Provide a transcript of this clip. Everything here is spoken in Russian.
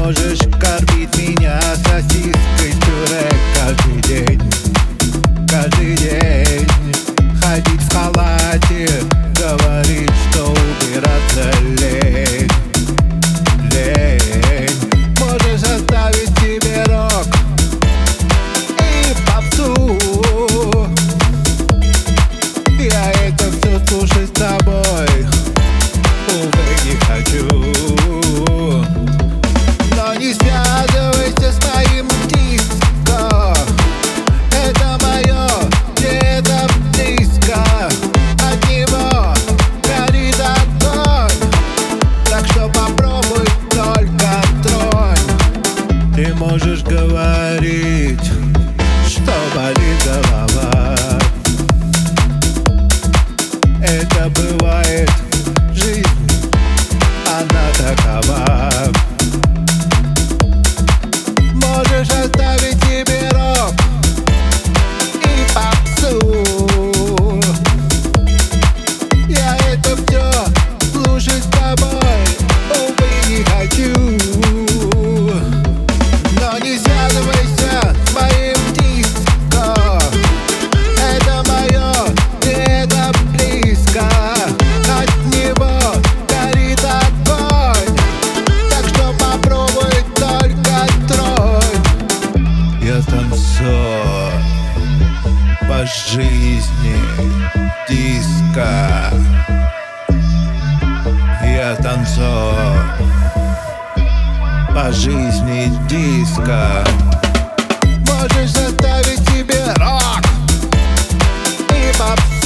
можешь кормить меня сосиской с пюре каждый день, каждый день. Ходить в халате, говорить, что убираться лень, лень. Можешь оставить себе рок и попсу. Я это все слушать с тобой, увы, не хочу. Но не связывайся с моим диско. Это мое, где-то близко. От него горит огонь. Так что попробуй, только тронь. Ты можешь говорить, что болит голова. Это бывает, жизнь, она такова. Можешь оставить себе рок и попсу. Я это все слушать с тобой, увы, не хочу. Но не связывайся с моим диско. Это мое, где-то близко. От него горит огонь. Так что попробуй, только тронь. Я танцор по жизни диско. Я танцор по жизни диско. Можешь оставить себе рок и попсу.